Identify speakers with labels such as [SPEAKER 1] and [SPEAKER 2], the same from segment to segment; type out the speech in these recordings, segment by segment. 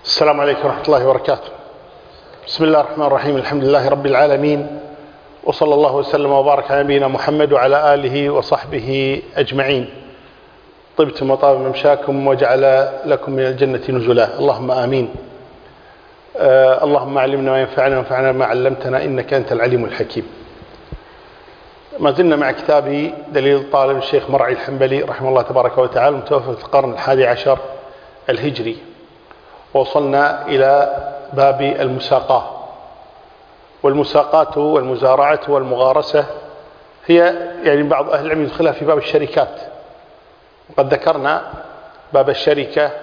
[SPEAKER 1] السلام عليكم ورحمة الله وبركاته. بسم الله الرحمن الرحيم. الحمد لله رب العالمين، وصلى الله وسلم وبارك على نبينا محمد وعلى آله وصحبه أجمعين. طبتم وطاب ممشاكم وجعل لكم من الجنة نزلا، اللهم آمين. اللهم علمنا ما ينفعنا وانفعنا ما علمتنا، إنك أنت العليم الحكيم. ما زلنا مع كتاب دليل الطالب الشيخ مرعي الحنبلي رحمه الله تبارك وتعالى، متوفى في القرن 11 الهجري، وصلنا إلى باب المساقاة. والمساقاة والمزارعة والمغارسة هي يعني بعض أهل العلم يدخلها في باب الشركات، وقد ذكرنا باب الشركة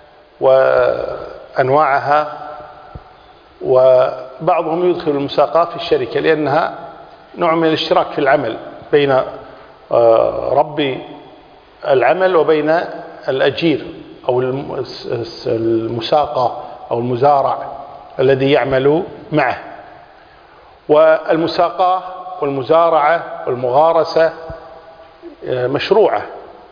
[SPEAKER 1] وأنواعها، وبعضهم يدخل المساقاة في الشركة لأنها نوع من الاشتراك في العمل بين رب العمل وبين الأجير أو المساقى أو المزارع الذي يعمل معه. والمساقاة والمزارعة والمغارسة مشروعة،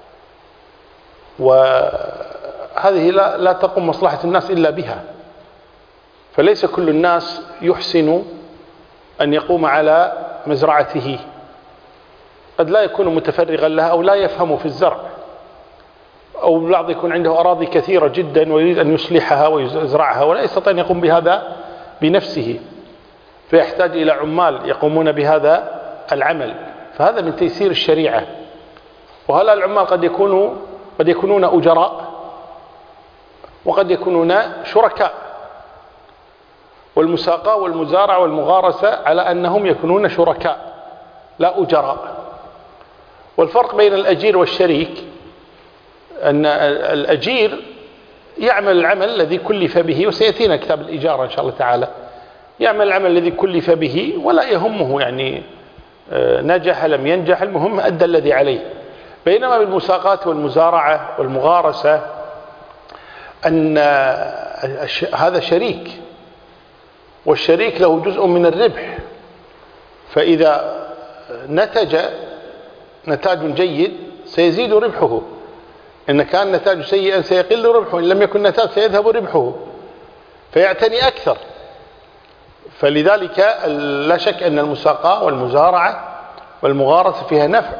[SPEAKER 1] وهذه لا تقوم مصلحة الناس إلا بها، فليس كل الناس يحسن أن يقوم على مزرعته، قد لا يكون متفرغا لها أو لا يفهم في الزرع، أو البعض يكون عنده أراضي كثيرة جدا ويريد أن يصلحها ويزرعها ولا يستطيع أن يقوم بهذا بنفسه، فيحتاج إلى عمال يقومون بهذا العمل. فهذا من تيسير الشريعة. وهؤلاء العمال قد يكونون أجراء وقد يكونون شركاء. والمساقاة والمزارعة والمغارسة على أنهم يكونون شركاء لا أجراء. والفرق بين الأجير والشريك أن الأجير يعمل العمل الذي كلف به، وسيأتينا كتاب الإجارة إن شاء الله تعالى، يعمل العمل الذي كلف به ولا يهمه يعني نجح لم ينجح، المهم أدى الذي عليه. بينما بالمساقات والمزارعة والمغارسة أن هذا شريك، والشريك له جزء من الربح، فإذا نتج نتاج جيد سيزيد ربحه، إن كان نتاج سيئا سيقل ربحه، إن لم يكن نتاج سيذهب ربحه، فيعتني أكثر. فلذلك لا شك أن المساقاة والمزارعة والمغارسة فيها نفع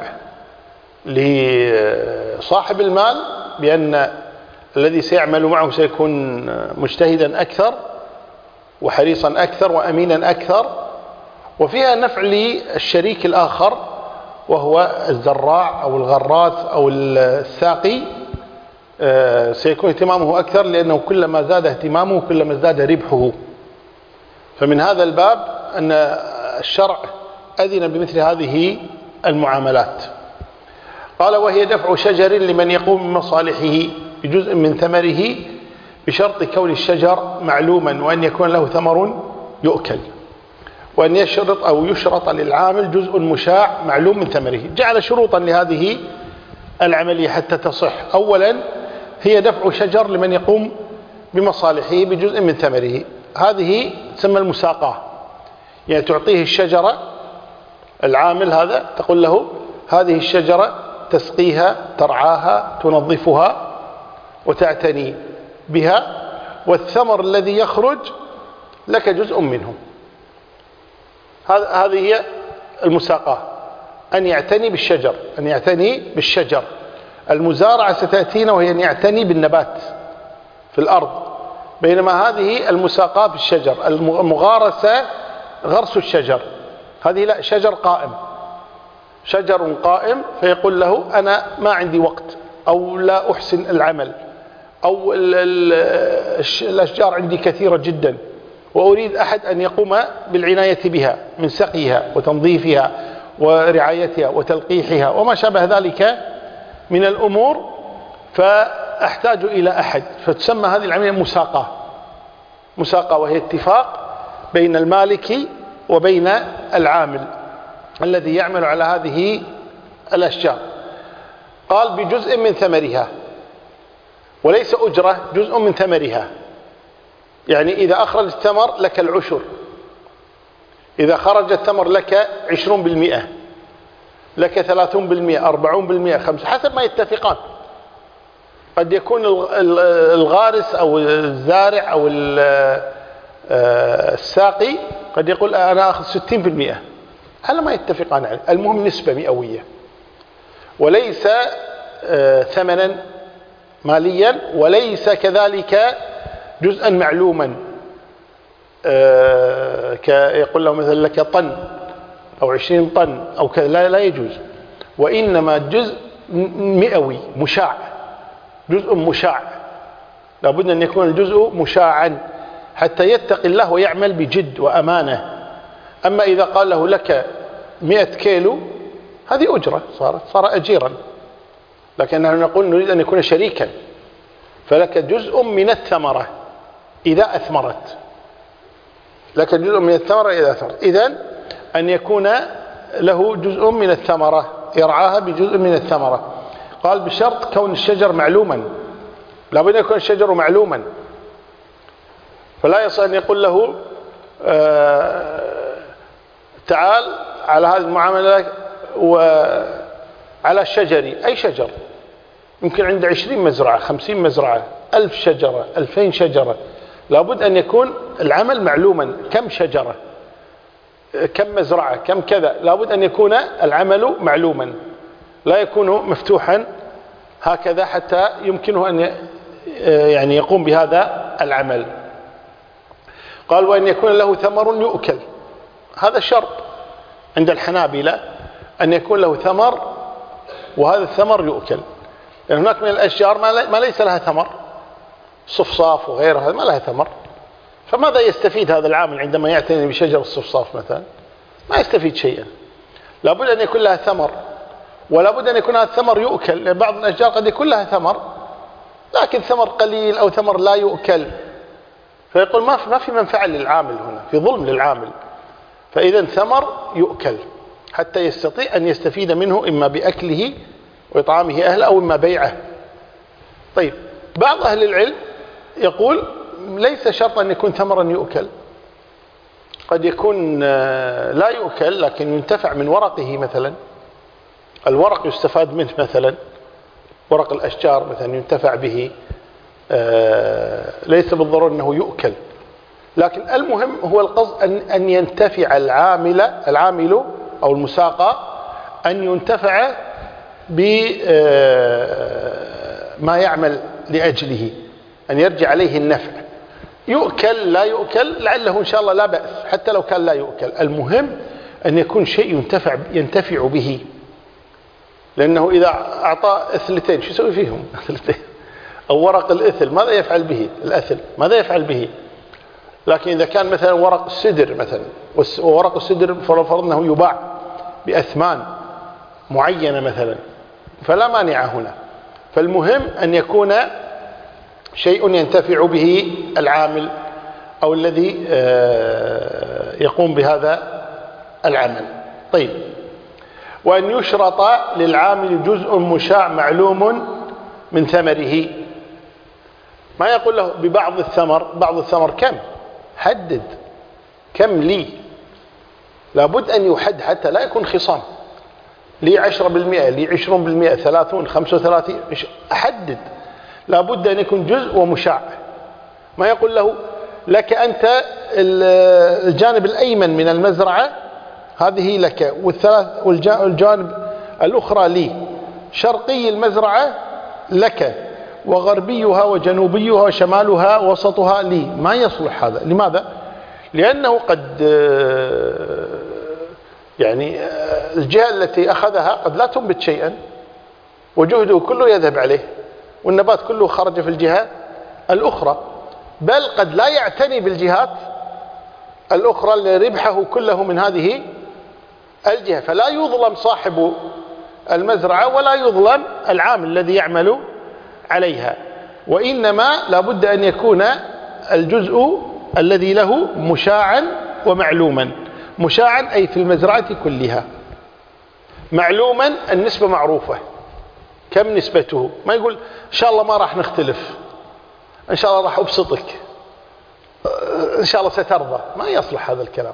[SPEAKER 1] لصاحب المال، بأن الذي سيعمل معه سيكون مجتهدا أكثر وحريصا أكثر وأمينا أكثر. وفيها نفع للشريك الآخر وهو الزراع أو الغراس أو الساقي، سيكون اهتمامه أكثر، لأنه كلما زاد اهتمامه كلما ازداد ربحه. فمن هذا الباب أن الشرع أذن بمثل هذه المعاملات. قال: وهي دفع شجر لمن يقوم بمصالحه بجزء من ثمره بشرط كون الشجر معلوما، وأن يكون له ثمر يؤكل، وأن يشرط أو يشرط للعامل جزء مشاع معلوم من ثمره. جعل شروطا لهذه العملية حتى تصح. أولا هي دفع شجر لمن يقوم بمصالحه بجزء من ثمره، هذه تسمى المساقاة، يعني تعطيه الشجرة العامل هذا، تقول له هذه الشجرة تسقيها ترعاها تنظفها وتعتني بها، والثمر الذي يخرج لك جزء منه. هذه هي المساقاة، أن يعتني بالشجر، أن يعتني بالشجر. المزارعة ستأتينا وهي أن يعتني بالنبات في الأرض، بينما هذه المساقاة في الشجر. المغارسة غرس الشجر، هذه لا، شجر قائم، شجر قائم، فيقول له أنا ما عندي وقت أو لا أحسن العمل، أو الأشجار عندي كثيرة جدا وأريد أحد أن يقوم بالعناية بها من سقيها وتنظيفها ورعايتها وتلقيحها وما شابه ذلك من الأمور، فأحتاج إلى أحد، فتسمى هذه العملية مساقاة. مساقاة وهي اتفاق بين المالك وبين العامل الذي يعمل على هذه الأشجار. قال: بجزء من ثمرها، وليس أجرة، جزء من ثمرها، يعني إذا أخرج الثمر لك العشر، إذا خرج الثمر لك 20%، لك 30%، 40%، 5، حسب ما يتفقان. قد يكون الغارس أو الزارع أو الساقي قد يقول أنا أخذ 60%. هذا ما يتفقان عليه. المهم نسبة مئوية، وليس ثمنا ماليا، وليس كذلك جزءا معلوما يقول له مثلا لك طن أو 20 طن أو كذا، لا يجوز. وإنما جزء مئوي مشاع، جزء مشاع، لابد أن يكون الجزء مشاعا حتى يتقي الله ويعمل بجد وأمانة. أما إذا قال له لك 100 كيلو، هذه أجرة، صار أجيرا. لكن نحن نقول نريد أن يكون شريكا، فلك جزء من الثمرة إذا أثمرت، لك جزء من الثمرة إذا أثمرت. إذن أن يكون له جزء من الثمرة يرعاها بجزء من الثمرة. قال بشرط كون الشجر معلوما، لابد أن يكون الشجر معلوما، فلا يصح أن يقول له تعال على هذه المعاملة وعلى شجري. أي شجر؟ يمكن عنده 20 مزرعة، 50 مزرعة، 1000 شجرة، 2000 شجرة. لابد أن يكون العمل معلوما، كم شجرة، كم مزرعة، كم كذا، لابد أن يكون العمل معلوما، لا يكون مفتوحا هكذا حتى يمكنه أن يعني يقوم بهذا العمل. قال وأن يكون له ثمر يؤكل. هذا شرط عند الحنابلة، أن يكون له ثمر وهذا الثمر يؤكل. لأن هناك من الأشجار ما ليس لها ثمر، صفصاف وغيرها ما لها ثمر، فماذا يستفيد هذا العامل عندما يعتني بشجر الصفصاف مثلا؟ ما يستفيد شيئا. لابد أن يكون لها ثمر، ولابد أن يكون هذا الثمر يؤكل، لأن بعض الأشجار قد يكون لها ثمر لكن ثمر قليل أو ثمر لا يؤكل، فيقول ما في منفعة للعامل هنا، في ظلم للعامل. فإذا ثمر يؤكل حتى يستطيع أن يستفيد منه، إما بأكله وإطعامه أهله أو إما بيعه. طيب، بعض أهل العلم يقول ليس شرط أن يكون ثمرا يؤكل، قد يكون لا يؤكل لكن ينتفع من ورقه مثلا، الورق يستفاد منه مثلا، ورق الأشجار مثلا ينتفع به، ليس بالضرورة أنه يؤكل. لكن المهم هو القصد أن ينتفع العامل أو المساقى، أن ينتفع بما يعمل لأجله، أن يرجع عليه النفع. يؤكل لا يؤكل لعله إن شاء الله لا بأس، حتى لو كان لا يؤكل، المهم أن يكون شيء ينتفع به. لأنه إذا أعطى إثلتين شو يسوي فيهم؟ إثلتين أو ورق الإثل ماذا يفعل به؟ الأثل ماذا يفعل به؟ لكن إذا كان مثلا ورق السدر مثلا، وورق السدر فرض أنه يباع بأثمان معينة مثلا، فلا مانع هنا. فالمهم أن يكون شيء ينتفع به العامل أو الذي يقوم بهذا العمل. طيب، وأن يشرط للعامل جزء مشاع معلوم من ثمره. ما يقول له ببعض الثمر، بعض الثمر كم؟ حدد كم لي، لابد أن يحد حتى لا يكون خصام. لي 10%، لي 20%، 30، 35، أحدد. لابد أن يكون جزء ومشاع. ما يقول له لك أنت الجانب الأيمن من المزرعة هذه لك، والجانب الأخرى لي، شرقي المزرعة لك، وغربيها وجنوبيها وشمالها وسطها لي. ما يصلح هذا. لماذا؟ لأنه قد يعني الجهة التي أخذها قد لا تنبت شيئا، وجهده كله يذهب عليه، والنبات كله خرج في الجهة الأخرى، بل قد لا يعتني بالجهات الأخرى اللي ربحه كله من هذه الجهة. فلا يظلم صاحب المزرعة ولا يظلم العامل الذي يعمل عليها، وإنما لابد أن يكون الجزء الذي له مشاعا ومعلوما. مشاعا أي في المزرعة كلها، معلوما النسبة معروفة، كم نسبته. ما يقول إن شاء الله ما راح نختلف، إن شاء الله راح أبسطك، إن شاء الله سترضى. ما يصلح هذا الكلام،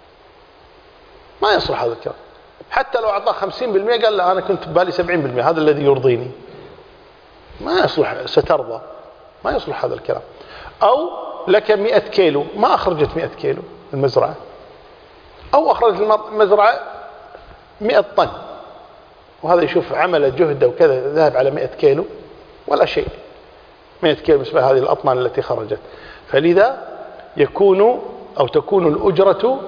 [SPEAKER 1] ما يصلح هذا الكلام. حتى لو أعطاه 50% قال لا أنا كنت ببالي 70%، هذا الذي يرضيني. ما يصلح، سترضى، ما يصلح هذا الكلام. أو لك 100 كيلو، ما أخرجت 100 كيلو المزرعة، أو أخرجت المزرعة 100 طن، وهذا يشوف عمل جهده وكذا ذهب على 100 كيلو ولا شيء، 100 كيلو بالنسبة لهذه الأطنان التي خرجت. فلذا تكون الأجرة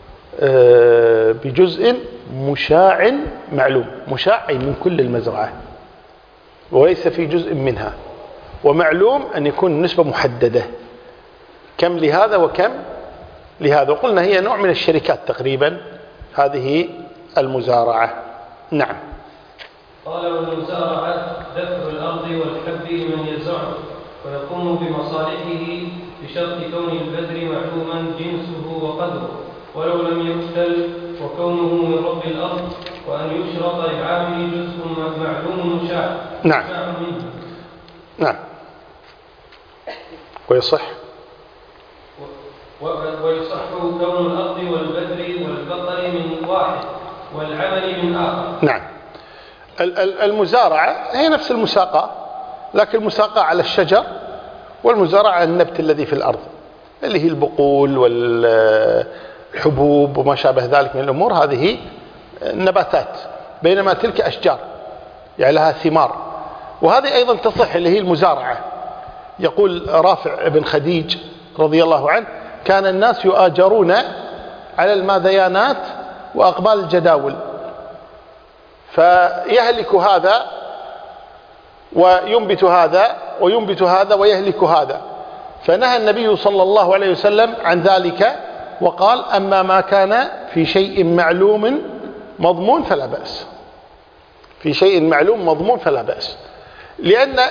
[SPEAKER 1] بجزء مشاع معلوم، مشاع من كل المزرعة وليس في جزء منها، ومعلوم أن يكون النسبة محددة، كم لهذا وكم لهذا. وقلنا هي نوع من الشركات تقريبا هذه المزارعة. نعم.
[SPEAKER 2] قال والمزارعة دفع الأرض والحب لمن يزرعه ويقوم بمصالحه بشرط كون البذر معلوما جنسه وقدره ولو لم يقتل، وكونه من رب الأرض، وأن يشرط للعامل جزء معلوم مشاع.
[SPEAKER 1] نعم. نعم. ويصح
[SPEAKER 2] كون الأرض والبذر والبقر من واحد والعمل من آخر.
[SPEAKER 1] نعم. المزارعة هي نفس المساقة، لكن المساقة على الشجر والمزارعة على النبت الذي في الأرض اللي هي البقول والحبوب وما شابه ذلك من الأمور، هذه نباتات، بينما تلك أشجار يعني لها ثمار، وهذه أيضا تصح اللي هي المزارعة. يقول رافع بن خديج رضي الله عنه: كان الناس يؤاجرون على الماذيانات وأقبال الجداول، فيهلك هذا وينبت هذا وينبت هذا ويهلك هذا، فنهى النبي صلى الله عليه وسلم عن ذلك وقال: أما ما كان في شيء معلوم مضمون فلا بأس. في شيء معلوم مضمون فلا بأس، لأن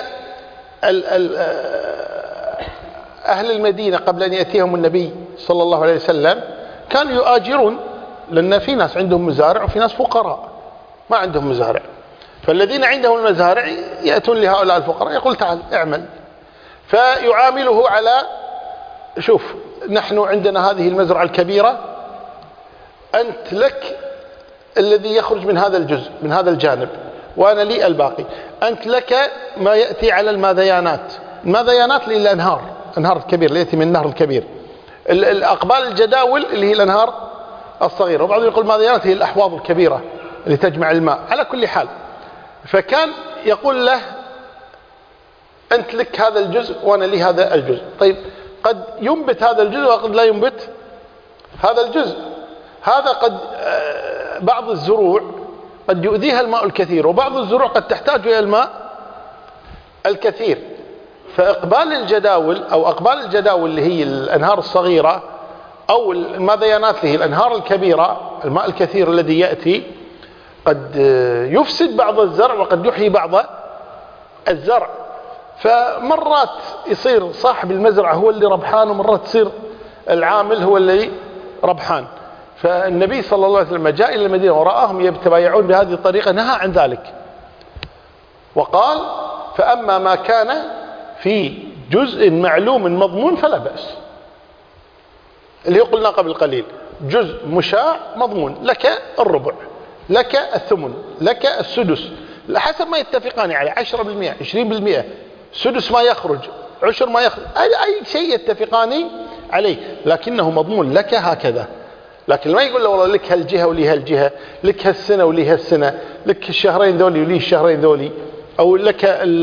[SPEAKER 1] أهل المدينة قبل أن يأتيهم النبي صلى الله عليه وسلم كانوا يؤاجرون، لأن في ناس عندهم مزارع وفي ناس فقراء ما عندهم مزارع، فالذين عندهم المزارع يأتون لهؤلاء الفقراء يقول: تعال اعمل، فيعامله على شوف نحن عندنا هذه المزرعة الكبيرة، أنت لك الذي يخرج من هذا الجزء من هذا الجانب وأنا لي الباقي، أنت لك ما يأتي على الماذيانات، الماذيانات للأنهار، أنهار الكبير اللي يأتي من النهر الكبير، الأقبال الجداول اللي هي الأنهار الصغيرة، وبعضهم يقول الماذيانات هي الأحواض الكبيرة اللي تجمع الماء. على كل حال، فكان يقول له: أنت لك هذا الجزء وأنا لي هذا الجزء. طيب قد ينبت هذا الجزء وقد لا ينبت هذا الجزء، هذا قد بعض الزروع قد يؤذيها الماء الكثير، وبعض الزروع قد تحتاج إلى الماء الكثير، فإقبال الجداول أو أقبال الجداول اللي هي الأنهار الصغيرة أو الماذيانات اللي هي الأنهار الكبيرة، الماء الكثير الذي يأتي قد يفسد بعض الزرع وقد يحيي بعض الزرع، فمرات يصير صاحب المزرعة هو اللي ربحان، ومرات يصير العامل هو اللي ربحان. فالنبي صلى الله عليه وسلم جاء إلى المدينة ورآهم يتبايعون بهذه الطريقة نهى عن ذلك وقال: فأما ما كان في جزء معلوم مضمون فلا بأس، اللي قلنا قبل قليل جزء مشاع مضمون، لك الربع، لك الثمن، لك السدس، حسب ما يتفقان عليه، 10%، 20%، سدس ما يخرج، عشر ما يخرج، أي شيء يتفقان عليه، لكنه مضمون لك هكذا. لكن ما يقول له والله لك هالجهة ولي هالجهة، لك هالسنة ولي هالسنة، لك الشهرين ذولي ولي الشهرين ذولي، أو لك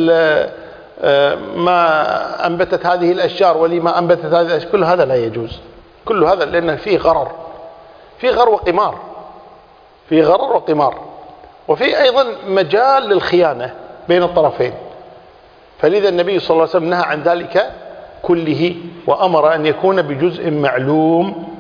[SPEAKER 1] ما أنبتت هذه الأشجار ولي ما أنبتت هذه الأشجار، كل هذا لا يجوز، كل هذا لأنه فيه غرر، فيه غرر وقمار، فيه غرر وقمار، وفيه أيضا مجال للخيانة بين الطرفين. فلذا النبي صلى الله عليه وسلم نهى عن ذلك كله، وأمر أن يكون بجزء معلوم،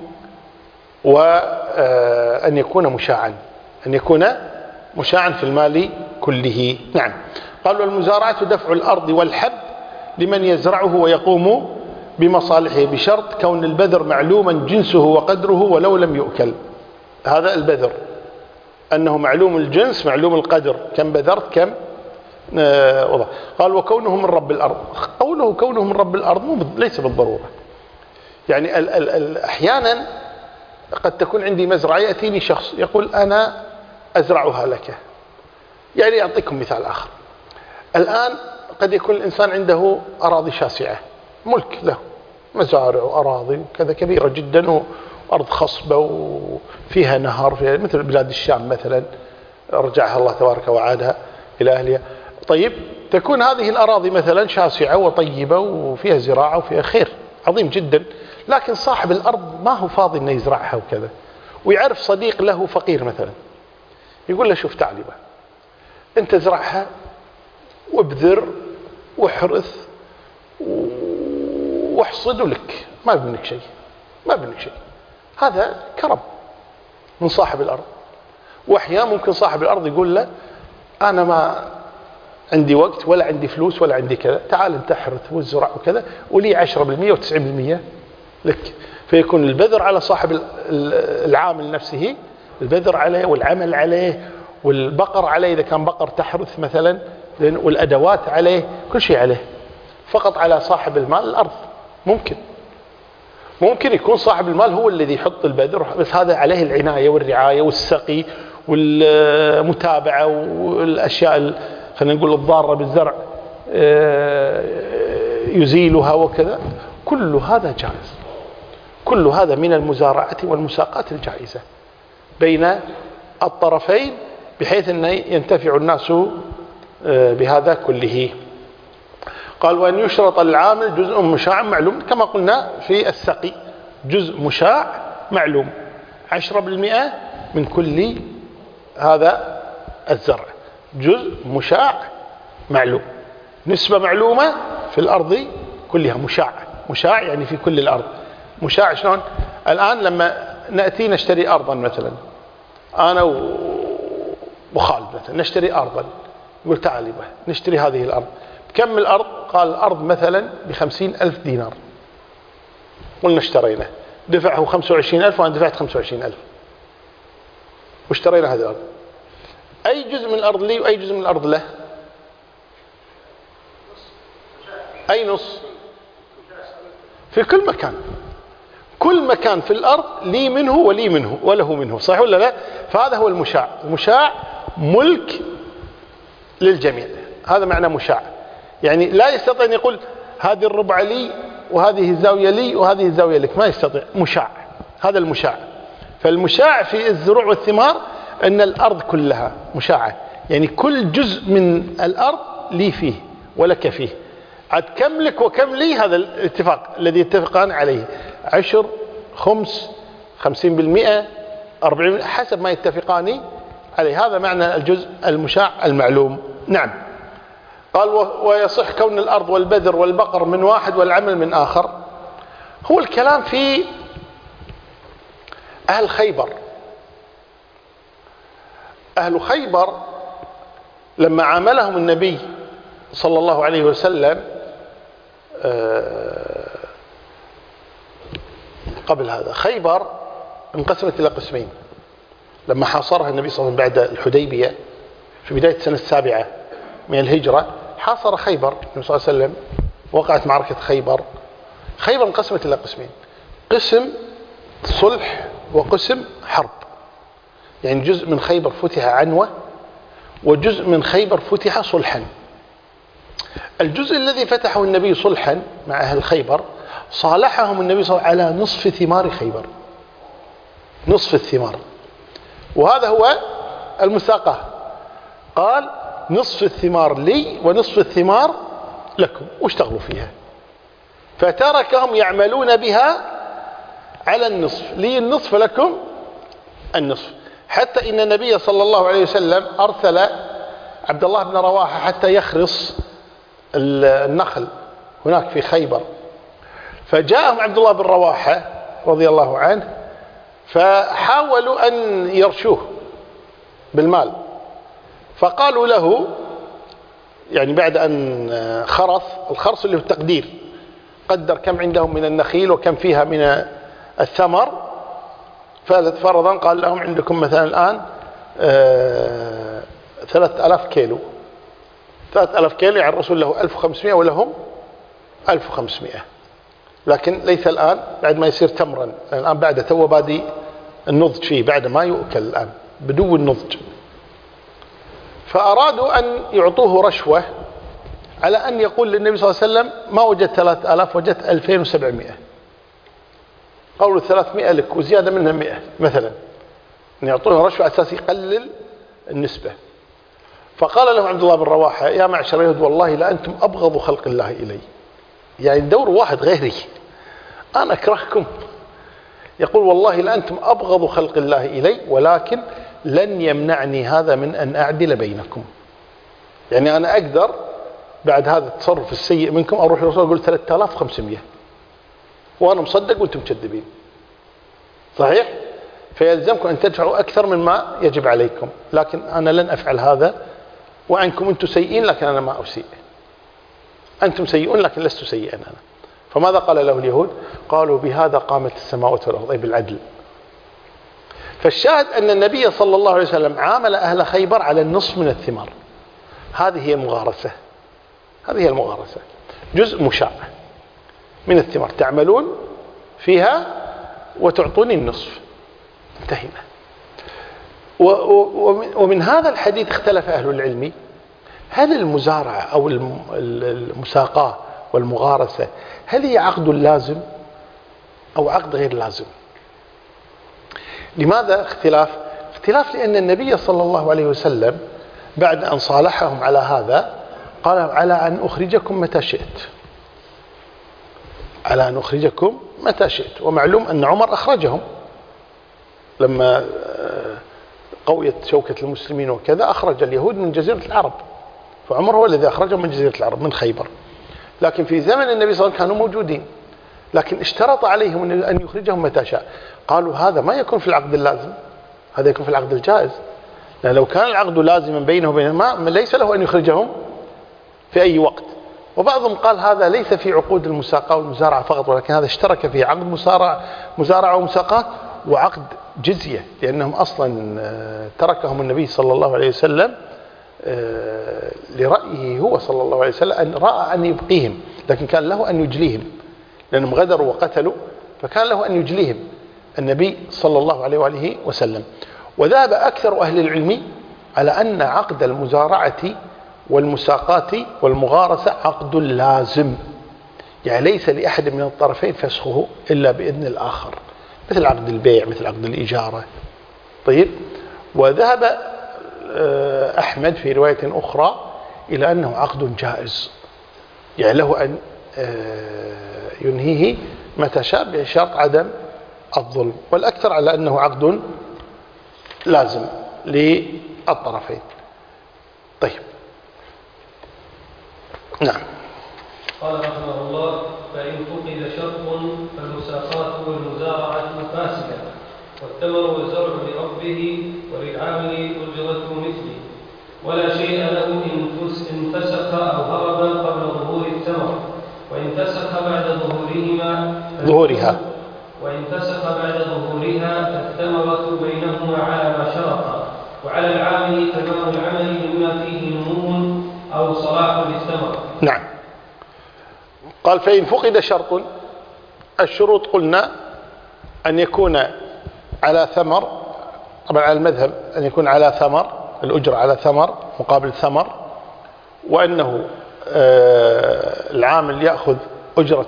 [SPEAKER 1] وأن يكون مشاعا، أن يكون مشاعا في المال كله. نعم. قال: والمزارعة دفع الأرض والحب لمن يزرعه ويقوم بمصالحه بشرط كون البذر معلوما جنسه وقدره ولو لم يؤكل. هذا البذر أنه معلوم الجنس معلوم القدر، كم بذرت كم وضع. قال: وكونه من رب الأرض. قوله كونه من رب الأرض ليس بالضرورة، يعني أحيانا قد تكون عندي مزرعة، يأتيني شخص يقول: أنا أزرعها لك. يعني أعطيكم مثال آخر. الآن قد يكون الإنسان عنده أراضي شاسعة، ملك له، مزارع وأراضي كذا كبيرة جدا، وأرض خصبة وفيها نهر، فيها مثل بلاد الشام مثلا رجعها الله تبارك وعادها إلى أهلها. طيب، تكون هذه الأراضي مثلا شاسعة وطيبة وفيها زراعة وفيها خير عظيم جدا، لكن صاحب الأرض ما هو فاضي أنه يزرعها وكذا، ويعرف صديق له فقير مثلا، يقول له شوف تعالي بقى أنت زرعها وابذر واحرث واحصد لك، ما بمنك شيء، ما بمنك شيء. هذا كرم من صاحب الأرض. وأحيانا ممكن صاحب الأرض يقول له أنا ما عندي وقت ولا عندي فلوس ولا عندي كذا، تعال انت احرث وازرع وكذا، ولي 10% و90% لك. فيكون البذر على صاحب العامل نفسه، البذر عليه والعمل عليه والبقر عليه إذا كان بقر تحرث مثلا، والأدوات عليه، كل شيء عليه. فقط على صاحب المال الأرض. ممكن يكون صاحب المال هو الذي يحط البذر، بس هذا عليه العناية والرعاية والسقي والمتابعة والأشياء خلينا نقول الضارة بالزرع يزيلها وكذا. كل هذا جائز، كل هذا من المزارعة والمساقات الجائزة بين الطرفين، بحيث أن ينتفع الناس بهذا كله. قال وأن يشرط العامل جزء مشاع معلوم، كما قلنا في السقي جزء مشاع معلوم، 10% من كل هذا الزرع، جزء مشاع معلوم، نسبة معلومة في الأرض كلها. مشاع يعني في كل الأرض. مشاع شلون؟ الآن لما نأتي نشتري أرضا مثلا، أنا وخالد مثلا نشتري أرضا، يقول تعالي بقى نشتري هذه الأرض. كم الأرض؟ قال الأرض مثلا ب50,000 دينار. قلنا اشترينا، دفعه 25,000 وأنا دفعت 25,000 واشترينا هذه الأرض. أي جزء من الأرض لي وأي جزء من الأرض له؟ أي نص؟ في كل مكان، كل مكان في الأرض لي منه ولي منه وله منه، صحيح ولا لا؟ فهذا هو المشاع. المشاع ملك للجميع، هذا معنى مشاع. يعني لا يستطيع أن يقول هذه الربع لي وهذه الزاوية لي وهذه الزاوية لك، ما يستطيع. مشاع، هذا المشاع. فالمشاع في الزروع والثمار أن الأرض كلها مشاعة، يعني كل جزء من الأرض لي فيه ولك فيه. عاد كم لك وكم لي، هذا الاتفاق الذي يتفقان عليه، 10 خمس 50% 40%، حسب ما يتفقان عليه. هذا معنى الجزء المشاع المعلوم. نعم. قال ويصح كون الأرض والبذر والبقر من واحد والعمل من آخر. هو الكلام في أهل خيبر. أهل خيبر لما عاملهم النبي صلى الله عليه وسلم قبل هذا، خيبر انقسمت إلى قسمين. لما حاصرها النبي صلى الله عليه وسلم بعد الحديبية في بداية السنة 7 من الهجرة، حاصر خيبر النبي صلى الله عليه وسلم، وقعت معركة خيبر. خيبر انقسمت إلى قسمين، قسم صلح وقسم حرب. يعني جزء من خيبر فتح عنوة، وجزء من خيبر فتح صلحا. الجزء الذي فتحه النبي صلحا مع أهل خيبر، صالحهم النبي صلى الله عليه وسلم على نصف ثمار خيبر، نصف الثمار. وهذا هو المساقة. قال نصف الثمار لي ونصف الثمار لكم، واشتغلوا فيها. فتركهم يعملون بها على النصف، لي النصف لكم النصف. حتى إن النبي صلى الله عليه وسلم أرسل عبد الله بن رواحة حتى يخرص النخل هناك في خيبر. فجاءهم عبد الله بن رواحة رضي الله عنه، فحاولوا أن يرشوه بالمال. فقالوا له، يعني بعد أن خرص، الخرص اللي هو التقدير، قدر كم عندهم من النخيل وكم فيها من الثمر. فرضا قال لهم عندكم مثلا الآن 3000 كيلو، 3000 كيلو، يعني الرسول له 1500 ولهم 1500. لكن ليس الآن، بعد ما يصير تمرا الآن، بعد تو بادي النضج فيه، بعد ما يؤكل الآن بدو النضج. فأرادوا أن يعطوه رشوة على أن يقول للنبي صلى الله عليه وسلم ما وجدت 3000 وجدت 2700. قولوا 300 لك وزيادة منها 100 مثلا، أن يعطونه رشوة أساس يقلل النسبة. فقال له عبد الله بن رواحة يا معشر اليهود والله لأنتم أبغض خلق الله إلي، يعني دور واحد غيري أنا أكرهكم. يقول والله لأنتم أبغض خلق الله إلي ولكن لن يمنعني هذا من أن أعدل بينكم. يعني أنا أقدر بعد هذا التصرف السيء منكم أروح للرسول أقول 3500 وأنا مصدق وأنتم مكذبين، صحيح؟ فيلزمكم أن تدفعوا أكثر مما يجب عليكم، لكن أنا لن أفعل هذا، وعنكم أنتم سيئين لكن أنا ما أسيء، أنتم سيئون لكن لست سيئا أنا. فماذا قال له اليهود؟ قالوا بهذا قامت السماوات والأرض، أي بالعدل. فالشاهد أن النبي صلى الله عليه وسلم عامل أهل خيبر على النصف من الثمار. هذه هي المغارسة، هذه هي المغارسة، جزء مشاع من الثمار تعملون فيها وتعطوني النصف، انتهينا. ومن هذا الحديث اختلف أهل العلم هل المزارعة أو المساقاة والمغارسة هل هي عقد لازم أو عقد غير لازم؟ لماذا اختلاف؟ لأن النبي صلى الله عليه وسلم بعد أن صالحهم على هذا قال على أن أخرجكم متى شئت، على أن أخرجكم متى شئت. ومعلوم أن عمر أخرجهم لما قويت شوكة المسلمين وكذا، أخرج اليهود من جزيرة العرب، فعمر هو الذي أخرجهم من جزيرة العرب من خيبر. لكن في زمن النبي صلى الله عليه وسلم كانوا موجودين، لكن اشترط عليهم أن يخرجهم متى شاء. قالوا هذا ما يكون في العقد اللازم، هذا يكون في العقد الجائز، لأن لو كان العقد لازما بينه وبينهم ليس له أن يخرجهم في أي وقت. وبعضهم قال هذا ليس في عقود المساقاة والمزارعة فقط، ولكن هذا اشترك في عقد مزارعة ومساقاة وعقد جزية، لأنهم أصلا تركهم النبي صلى الله عليه وسلم لرأيه هو صلى الله عليه وسلم، أن رأى أن يبقيهم، لكن كان له أن يجليهم لأنهم غدروا وقتلوا، فكان له أن يجليهم النبي صلى الله عليه وآله وسلم. وذهب أكثر أهل العلم على أن عقد المزارعة والمساقات والمغارسة عقد لازم، يعني ليس لأحد من الطرفين فسخه إلا بإذن الآخر، مثل عقد البيع، مثل عقد الإجارة. طيب، وذهب أحمد في رواية أخرى إلى أنه عقد جائز، يعني له أن ينهيه متى شاء بشرط عدم الظلم، والأكثر على أنه عقد لازم للطرفين. طيب، نعم.
[SPEAKER 2] قال رحمه الله فإن فقد شرط فالمساقات والمزارعة فاسدة، والثمر والزرع لربه وللعامل أجرته مثله، ولا شيء له إن فسخ أو هرب قبل ظهور الثمر، وإن فسخ بعد ظهورها فالثمرة بينهما على ما شرط، وعلى العامل تمام العمل مما فيه نمو أو صلاح للثمر.
[SPEAKER 1] نعم. قال فإن فقد شرط، الشروط قلنا أن يكون على ثمر، طبعا على المذهب أن يكون على ثمر، الأجرة على ثمر مقابل ثمر، وأنه العامل يأخذ أجرة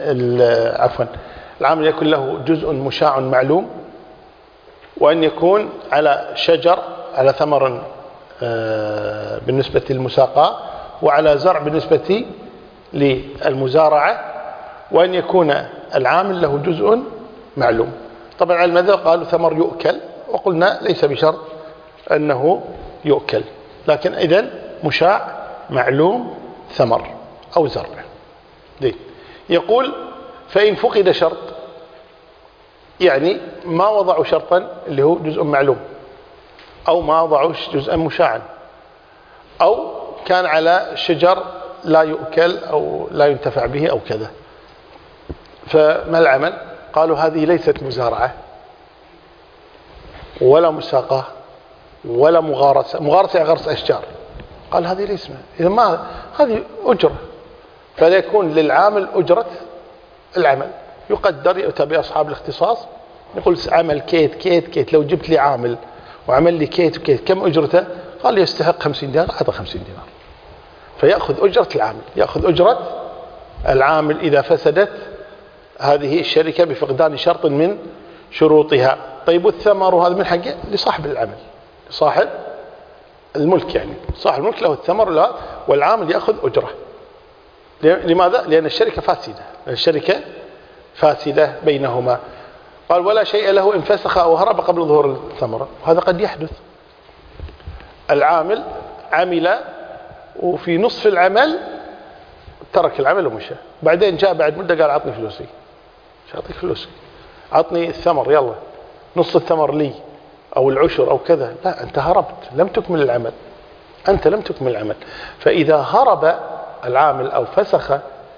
[SPEAKER 1] العامل يكون له جزء مشاع معلوم، وأن يكون على شجر، على ثمر بالنسبة للمساقاة، وعلى زرع بالنسبة للمزارعة، وأن يكون العامل له جزء معلوم. طبعا على المذهب قالوا ثمر يؤكل، وقلنا ليس بشرط أنه يؤكل، لكن إذن مشاع معلوم ثمر أو زرع. يقول فإن فقد شرط، يعني ما وضعوا شرطا اللي هو جزء معلوم، أو ما وضعوا جزءا مشاعا، أو كان على شجر لا يؤكل أو لا ينتفع به أو كذا، فما العمل؟ قالوا هذه ليست مزارعة ولا مساقة ولا مغارسة. مغارسة غرس أشجار، قال هذه ليس، إذا ما هذه أجرة، فليكون للعامل أجرة العمل، يقدر يؤتى بأصحاب الاختصاص، يقول عمل كيت كيت كيت، لو جبت لي عامل وعمل لي كيت وكيت كم أجرته؟ قال يستحق 50 دينار، أعطى 50 دينار. فيأخذ أجرة العامل، يأخذ أجرة العامل إذا فسدت هذه الشركة بفقدان شرط من شروطها. طيب والثمر وهذا من حقه لصاحب العمل، لصاحب الملك، يعني صاحب الملك له الثمر لا، والعامل يأخذ أجرة. لماذا؟ لأن الشركة فاسدة، الشركة فاسدة بينهما. قال ولا شيء له إن فسخ أو هرب قبل ظهور الثمرة، وهذا قد يحدث. العامل عمل وفي نصف العمل ترك العمل ومشى، بعدين جاء بعد مدة قال عطني فلوسي، مش أعطيك فلوسي، عطني الثمر، يلا نص الثمر لي أو العشر أو كذا. لا، أنت هربت، لم تكمل العمل، أنت لم تكمل العمل. فإذا هرب العامل أو فسخ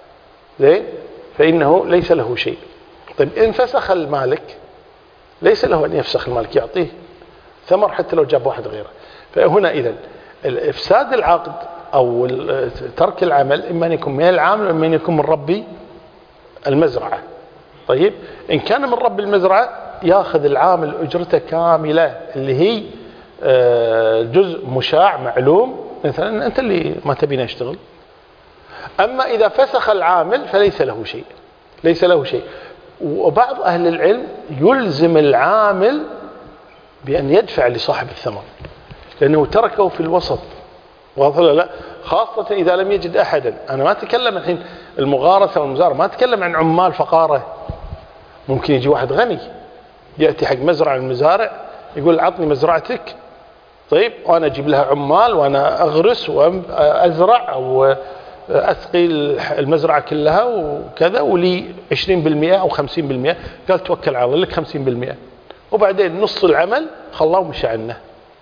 [SPEAKER 1] فإنه ليس له شيء. طيب إن فسخ المالك ليس له أن يفسخ المالك، يعطيه ثمر حتى لو جاب واحد غيره. فهنا إذن إفساد العقد أو ترك العمل إما أن يكون من العامل وإما أن يكون من ربي المزرعة. طيب إن كان من رب المزرعة يأخذ العامل أجرته كاملة اللي هي جزء مشاع معلوم، مثلا أنت اللي ما تبينا اشتغل. أما إذا فسخ العامل فليس له شيء، ليس له شيء. وبعض أهل العلم يلزم العامل بأن يدفع لصاحب الثمر لأنه تركه في الوسط، واضح ولا لا؟ خاصة إذا لم يجد أحدا. أنا ما أتكلم الحين المغارسة والمزارع، ما أتكلم عن عمال فقارة. ممكن يجي واحد غني يأتي حق مزرعة من المزارع يقول عطني مزرعتك، طيب وأنا أجيب لها عمال وأنا أغرس وأزرع أو أسقي المزرعة كلها وكذا، ولي 20% أو 50%. قال توكل على الله، لك 50%. وبعدين نص العمل خلاه ومشى عنه،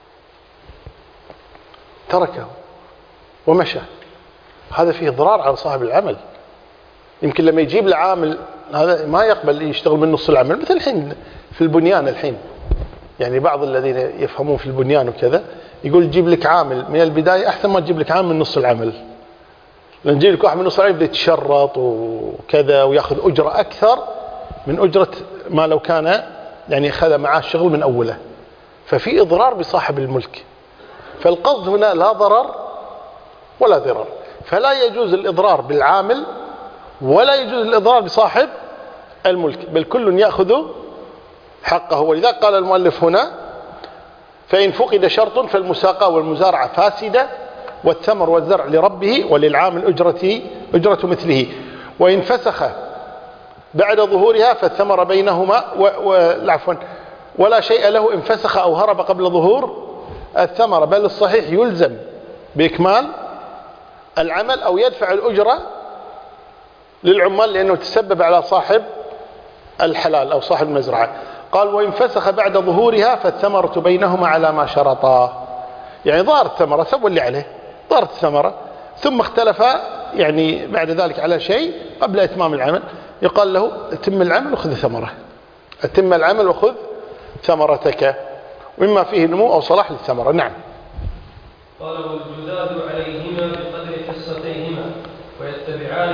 [SPEAKER 1] تركه ومشى. هذا فيه ضرار على صاحب العمل. يمكن لما يجيب لعامل هذا ما يقبل يشتغل من نص العمل. مثل الحين في البنيان، الحين يعني بعض الذين يفهمون في البنيان وكذا يقول جيب لك عامل من البداية أحسن ما تجيب لك عامل من نص العمل، لأن يجيب لك واحد من نص العمل يبدأ يتشرط وكذا ويأخذ أجرة أكثر من أجرة ما لو كان يعني أخذ معاه الشغل من أوله. ففي إضرار بصاحب الملك. فالقصد هنا لا ضرر ولا ضرر، فلا يجوز الإضرار بالعامل ولا يجوز الإضرار بصاحب الملك، بل كل يأخذ حقه. ولذا قال المؤلف هنا فإن فقد شرط فالمساقة والمزارعة فاسدة والثمر والزرع لربه وللعامل أجرة مثله. وإن فسخ بعد ظهورها فالثمر بينهما عفوا ولا شيء له إن فسخ أو هرب قبل ظهور الثمر، بل الصحيح يلزم بإكمال العمل أو يدفع الأجرة للعمال لأنه تسبب على صاحب الحلال أو صاحب المزرعة. قال وإن فسخ بعد ظهورها فالثمرة بينهما على ما شرطا، يعني ظهرت الثمرة سوى اللي عليه، ظهرت الثمرة ثم اختلف يعني بعد ذلك على شيء قبل إتمام العمل، يقال له اتم العمل وخذ ثمرة، اتم العمل وخذ ثمرتك، ومما فيه نمو أو صلاح للثمرة. نعم.
[SPEAKER 2] قال والجداد عليهما بقدر حصتيهما ويتبعان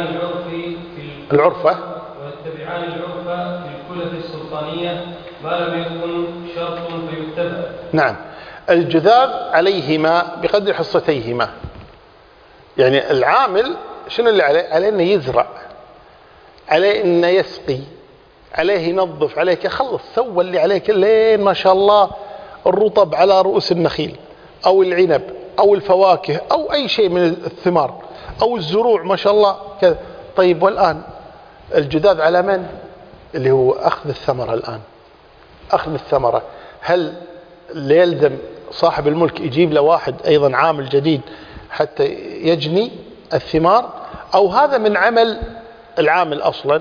[SPEAKER 2] العرف ويتبعان العرف في الكلة السلطانية ما لم يكن شرط فيتبع. نعم.
[SPEAKER 1] الجذاذ عليهما بقدر حصتيهما، يعني العامل شنو اللي عليه؟ عليه انه يزرع، عليه انه يسقي، عليه ينظف، عليه يخلص، سوى اللي عليه لين ما شاء الله الرطب على رؤوس النخيل او العنب او الفواكه او اي شيء من الثمار او الزروع ما شاء الله كذا. طيب والآن الجذاذ على من؟ اللي هو أخذ الثمرة. الآن أخذ الثمرة، هل يلزم صاحب الملك يجيب له واحد أيضا عامل جديد حتى يجني الثمار، أو هذا من عمل العامل أصلا؟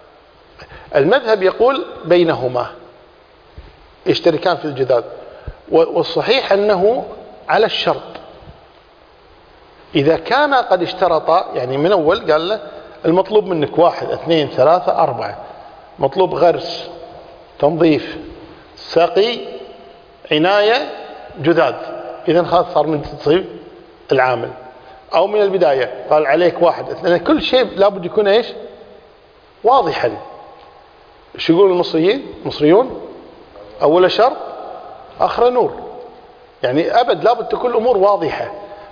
[SPEAKER 1] المذهب يقول بينهما يشتركان في الجذاذ، والصحيح أنه على الشرط. إذا كان قد اشترط يعني من أول قال له المطلوب منك 1 2 3 4، مطلوب غرس، تنظيف، سقي، عناية، جذاذ، إذا خلاص صار من تصيب العامل. أو من البداية قال عليك 1 2، كل شيء لابد يكون إيش؟ واضحا. شو يقول المصريون؟ أول شرط آخر نور، يعني أبد لابد تكون الأمور واضحة.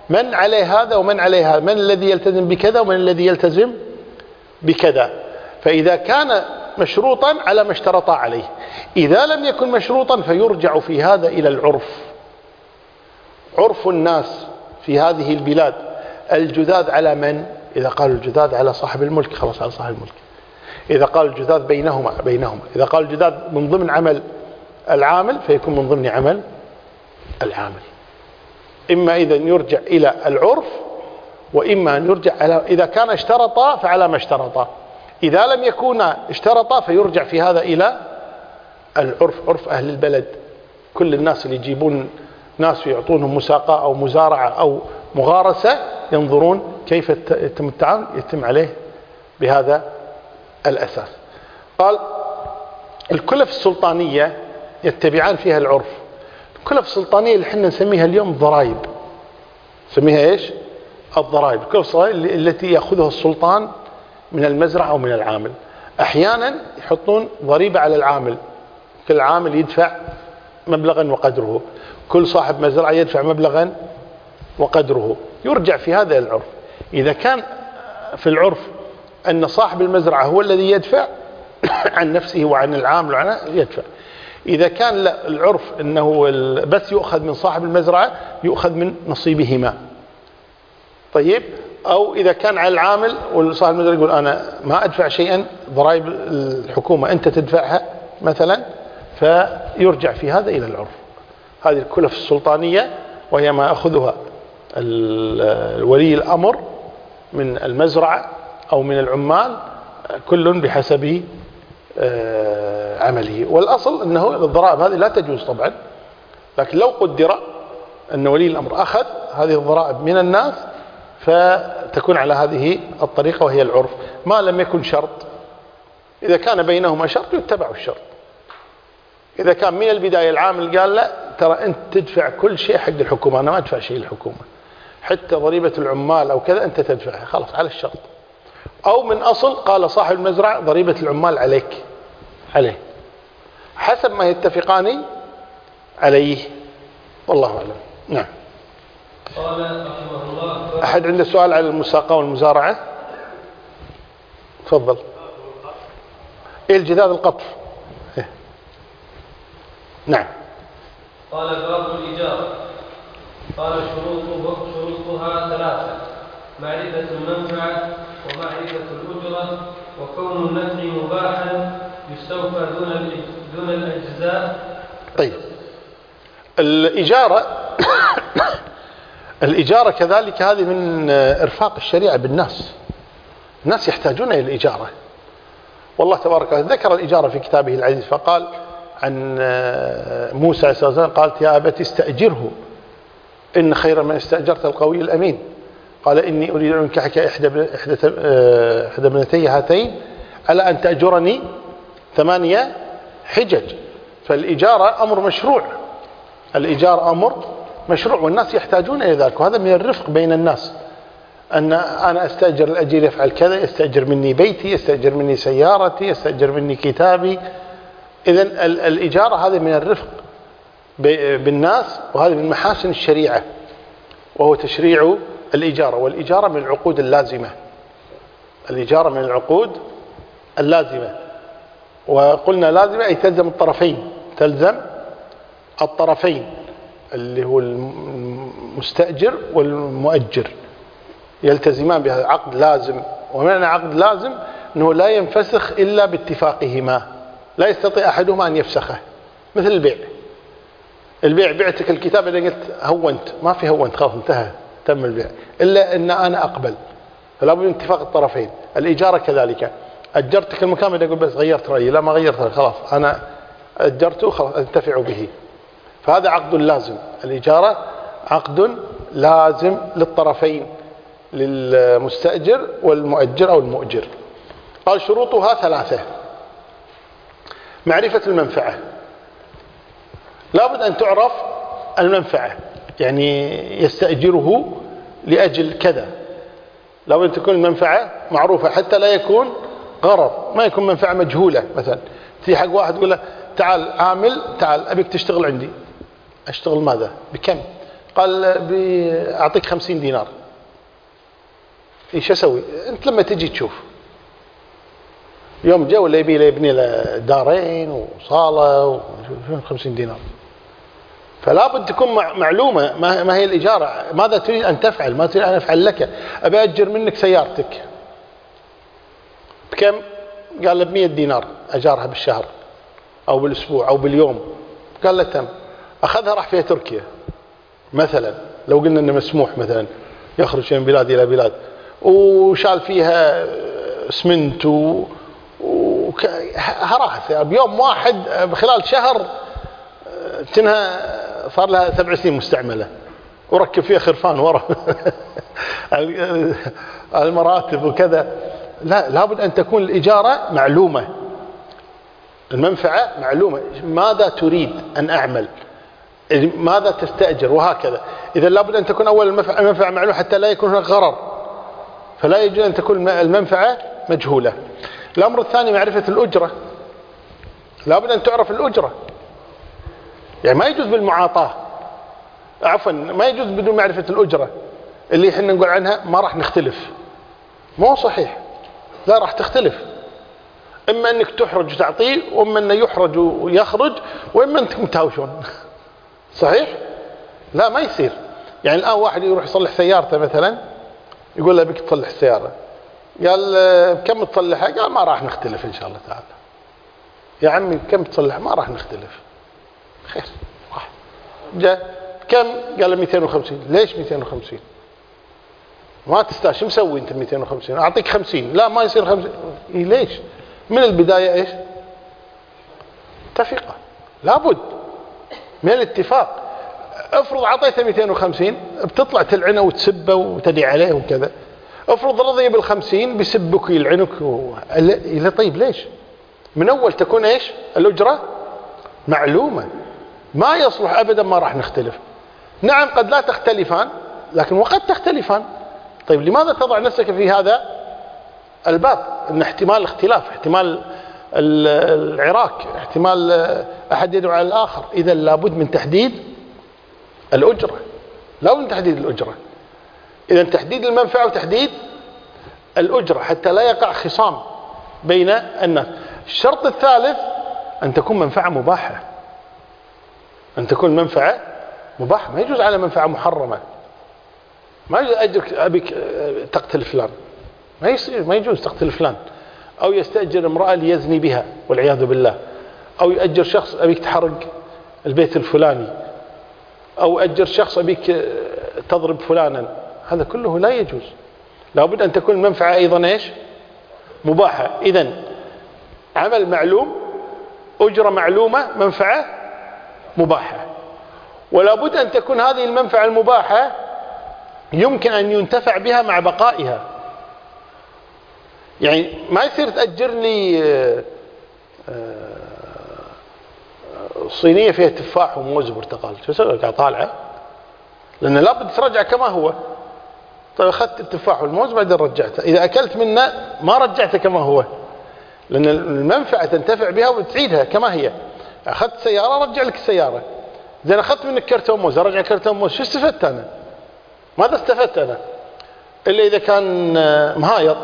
[SPEAKER 1] من عليه هذا ومن عليه هذا، من الذي يلتزم بكذا ومن الذي يلتزم بكذا. فإذا كان مشروطا على ما اشترطا عليه، إذا لم يكن مشروطا فيرجع في هذا إلى العرف. عرف الناس في هذه البلاد الجذاذ على من؟ إذا قالوا الجذاذ على صاحب الملك خلاص على صاحب الملك. إذا قال الجذاذ بينهما. إذا قال الجذاذ من ضمن عمل العامل فيكون من ضمن عمل العامل. إما إذا يرجع إلى العرف، وإما أن يرجع على إذا كان اشترطا فعلى ما اشترطا، إذا لم يكونا اشترطا فيرجع في هذا إلى العرف، عرف أهل البلد. كل الناس اللي يجيبون ناس يعطونهم مساقة أو مزارعة أو مغارسة ينظرون كيف يتم التعامل، يتم عليه بهذا الأساس. قال الكلف السلطانية يتبعان فيها العرف. الكلف السلطانية اللي احنا نسميها اليوم الضرائب، نسميها ايش؟ الضرائب. الكلف السلطانية التي يأخذها السلطان من المزرعة أو من العامل. أحيانا يحطون ضريبة على العامل، كل عامل يدفع مبلغا وقدره، كل صاحب مزرعة يدفع مبلغا وقدره، يرجع في هذا العرف. إذا كان في العرف أن صاحب المزرعة هو الذي يدفع عن نفسه وعن العامل وعنه يدفع. إذا كان لا، العرف أنه بس يؤخذ من صاحب المزرعة يؤخذ من نصيبهما. طيب، أو إذا كان على العامل وصاحب المزرعة يقول أنا ما أدفع شيئا، ضرائب الحكومة أنت تدفعها مثلا، فيرجع في هذا إلى العرف. هذه الكلف السلطانية، وهي ما أخذها ولي الأمر من المزرعة أو من العمال، كل بحسب عمله. والأصل أنه الضرائب هذه لا تجوز طبعا، لكن لو قدر أن ولي الأمر أخذ هذه الضرائب من الناس فتكون على هذه الطريقة، وهي العرف، ما لم يكن شرط. إذا كان بينهما شرط يتبع الشرط. إذا كان من البداية العامل قال لا ترى أنت تدفع كل شيء حق الحكومة، أنا ما أدفع شيء للحكومة، حتى ضريبة العمال أو كذا أنت تدفعها، خلاص على الشرط. أو من أصل قال صاحب المزرعة ضريبة العمال عليه، حسب ما يتفقان عليه، والله أعلم. نعم.
[SPEAKER 2] قال رحمه الله:
[SPEAKER 1] أحد عنده سؤال على المساقة والمزارعة؟ تفضل. إيه الجذاذ القطف؟ نعم.
[SPEAKER 2] قال باب الإجارة. قال شروطها ثلاثة: معرفة المنفعة، ومعرفة الأجرة، وكون النفع مباحا يستوفى دون الأجزاء.
[SPEAKER 1] طيب، الإجارة كذلك هذه من إرفاق الشريعة بالناس. الناس يحتاجون إلى الإجارة، والله تبارك وتعالى ذكر الإجارة في كتابه العزيز، فقال عن موسى عليه السلام قالت يا أبت استأجره إن خير من استأجرت القوي الأمين. قال إني أريد أن أنكحك إحدى ابنتي هاتين على أن تأجرني 8 حجج. فالإجارة أمر مشروع، الإجارة أمر مشروع، والناس يحتاجون إلى ذلك. وهذا من الرفق بين الناس، أن أنا أستأجر الأجير يفعل كذا، يستأجر مني بيتي، يستأجر مني سيارتي، يستأجر مني كتابي. إذن الإجارة هذه من الرفق بالناس، وهذه من محاسن الشريعة، وهو تشريع الإجارة. والإجارة من العقود اللازمة، الإجارة من العقود اللازمة. وقلنا لازمة أي تلزم الطرفين، تلزم الطرفين اللي هو المستأجر والمؤجر، يلتزمان بهذا عقد لازم. ومعنى عقد لازم أنه لا ينفسخ إلا باتفاقهما، لا يستطيع أحدهما أن يفسخه. مثل البيع بعتك الكتاب، إذا قلت هونت، ما في هونت، خلاص انتهى، تم البيع، إلا أن أنا أقبل، فلا بد من اتفاق الطرفين. الإجارة كذلك، أجرتك المكان، إذا قلت بس غيرت رأيي، لا ما غيرت رأيي، خلاص أنا أجرته، خلاص أنتفع به. فهذا عقد لازم. الإجارة عقد لازم للطرفين، للمستأجر والمؤجر أو المؤجر. قال شروطها 3: معرفة المنفعة، لابد أن تعرف المنفعة، يعني يستأجره لأجل كذا، لابد أن تكون المنفعة معروفة حتى لا يكون غرض، ما يكون منفعة مجهولة. مثلا في حق واحد يقول له تعال عامل، تعال أبيك تشتغل عندي. أشتغل ماذا؟ بكم؟ قال أعطيك 50 دينار. إيش أسوي؟ أنت لما تجي تشوف يوم جاء ولا يبني له دارين وصالة 50 دينار. فلا بد تكون معلومة ما هي الإجارة، ماذا تريد أن تفعل، ما تريد أن أفعل لك. أبي أجر منك سيارتك بكم؟ قال له ب100 دينار أجارها بالشهر أو بالأسبوع أو باليوم. قال له تم. أخذها راح فيها تركيا مثلا، لو قلنا أنه مسموح مثلا يخرج من بلاد إلى بلاد، وشال فيها اسمنت هراث بيوم واحد بخلال شهر كأنها صار لها 7 سنين مستعملة، وركب فيها خرفان ورا المراتب وكذا. لا، لابد أن تكون الإجارة معلومة، المنفعة معلومة، ماذا تريد أن أعمل، ماذا تستأجر، وهكذا. إذا لابد أن تكون أول المنفعة معلومة حتى لا يكون هناك غرر، فلا يجوز أن تكون المنفعة مجهولة. الأمر الثاني معرفة الأجرة، لابد أن تعرف الأجرة، يعني ما يجوز بالمعاطاة، عفوا ما يجوز بدون معرفة الأجرة اللي احنا نقول عنها ما راح نختلف. مو صحيح، لا راح تختلف، إما أنك تحرج وتعطيه، وإما أنه يحرج ويخرج، وإما أنتم تهاوشون. صحيح؟ لا ما يصير. يعني الآن واحد يروح يصلح سيارته مثلا، يقول له بك تصلح السيارة، قال كم تصلحها؟ قال ما راح نختلف إن شاء الله تعالى. يا عمي كم تصلح؟ ما راح نختلف. خير واحد جاء كم؟ قال له 250. ليش 250؟ ما تستاهل، شو مسوي انت 250؟ اعطيك 50. لا ما يصير 50. إيه ليش؟ من البداية ايش؟ اتفق، لابد من الاتفاق. افرض اعطيته 250 بتطلع تلعنه وتسبه وتدعي عليه وكذا. افرض رضي بال50 بيسبك ويلعنك طيب ليش؟ من اول تكون ايش؟ الاجرة معلومة، ما يصلح ابدا ما راح نختلف. نعم قد لا تختلفان، لكن وقد تختلفان. طيب لماذا تضع نفسك في هذا الباب؟ ان احتمال الاختلاف، احتمال العراك، احتمال احد يدعو على الاخر. اذا لابد من تحديد الاجرة، لابد من تحديد الاجرة. اذا تحديد المنفعة وتحديد الاجرة حتى لا يقع خصام بين الناس. الشرط الثالث ان تكون منفعة مباحة، ان تكون منفعة مباحة، ما يجوز على منفعة محرمة. ما يجوز أجرك أبيك تقتل فلان، ما يصير، ما يجوز تقتل فلان. أو يستأجر امرأة ليزني بها والعياذ بالله، أو يأجر شخص أبيك تحرق البيت الفلاني، أو أجر شخص أبيك تضرب فلانا. هذا كله لا يجوز. لابد أن تكون المنفعة أيضا إيش؟ مباحة. إذن عمل معلوم، أجرة معلومة، منفعة مباحة. ولا بد أن تكون هذه المنفعة المباحة يمكن أن ينتفع بها مع بقائها. يعني ما يصير تأجر لي صينية فيها تفاح وموز وبرتقال، شو اسوي؟ قاعد طالعة، لأن لابد ترجع كما هو. طيب أخذت التفاح والموز بعدين رجعته، إذا أكلت منه ما رجعته كما هو، لأن المنفعة تنتفع بها وتعيدها كما هي. أخذت سيارة رجع لك السيارة. زين أخذت منك كرتون موز أرجع كرتون موز، شو استفدت أنا؟ ماذا استفدت أنا؟ إلا إذا كان مهايط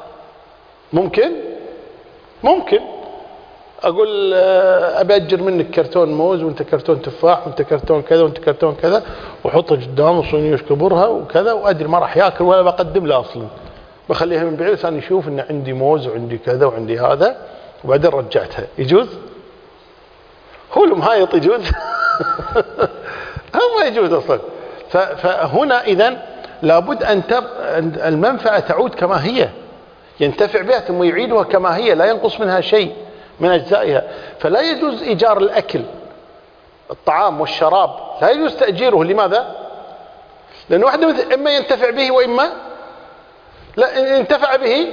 [SPEAKER 1] ممكن أقول أبي أجر منك كرتون موز وأنت كرتون تفاح وأنت كرتون كذا وأنت كرتون كذا، وحطه قدامه وصيني يشكبرها وكذا، وأدري ما راح يأكل ولا بقدم له أصلا، بخليها من بعيد عشان يشوف إن عندي موز وعندي كذا وعندي هذا، وبعدين رجعتها. يجوز؟ هو المهايط يجوز؟ هو ما يجوز أصلا. فهنا إذن لابد أن المنفعة تعود كما هي، ينتفع بها ثم يعيدها كما هي، لا ينقص منها شيء من أجزائها. فلا يجوز إيجار الأكل، الطعام والشراب لا يجوز تأجيره. لماذا؟ لأن واحدة إما ينتفع به وإما لا. إن انتفع به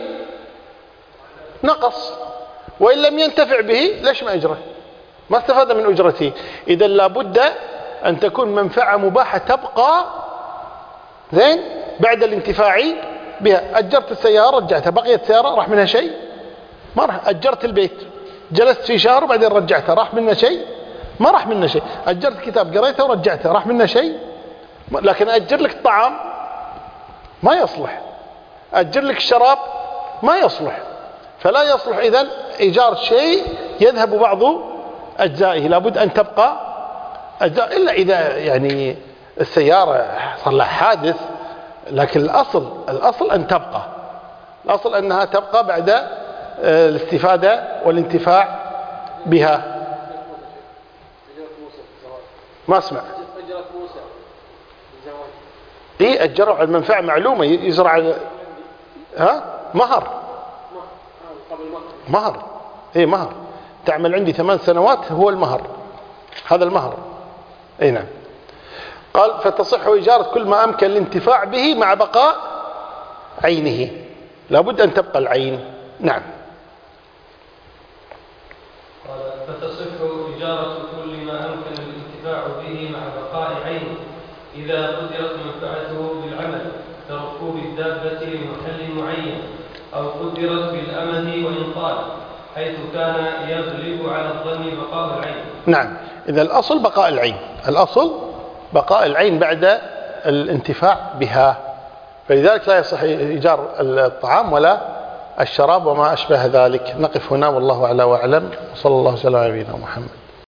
[SPEAKER 1] نقص، وإن لم ينتفع به ليش ما أجره؟ ما استفاد من أجرته. إذا لابد أن تكون منفعة مباحة تبقى زين بعد الانتفاع بها. أجرت السيارة رجعتها، بقيت سيارة راح منها شيء؟ ما راح. أجرت البيت جلست في شهر وبعدين رجعتها، راح منها شيء؟ ما راح منها شيء. أجرت كتاب قريته ورجعته، راح منها شيء؟ لكن أجر لك الطعام ما يصلح، أجر لك الشراب ما يصلح. فلا يصلح إذن إيجار شيء يذهب بعض أجزائه، لابد أن تبقى أجزاء، إلا إذا يعني السيارة صار لها حادث. لكن الأصل أن تبقى، الأصل أنها تبقى بعد الاستفادة والانتفاع بها. ما أسمع. إيه أجروا على المنفعة معلومة، يزرع مهر. إيه مهر، تعمل عندي 8 سنوات هو المهر، هذا المهر. إيه نعم. قال فتصح إجارة كل ما أمكن الانتفاع به مع بقاء عينه، لابد أن تبقى العين. نعم.
[SPEAKER 2] قال فتصح إجارة كل ما أمكن الانتفاع به مع بقاء عينه إذا قدرت منفعته بالعمل كركوب الدابة لمحل معين، أو قدرت بالأمد وإن طال، حيث كان يغلب على الظن بقاء العين.
[SPEAKER 1] نعم. إذا الأصل بقاء العين، الأصل بقاء العين بعد الانتفاع بها، فلذلك لا يصح إيجار الطعام ولا الشراب وما أشبه ذلك. نقف هنا والله أعلى وأعلم، وصلى الله وسلم على نبينا محمد.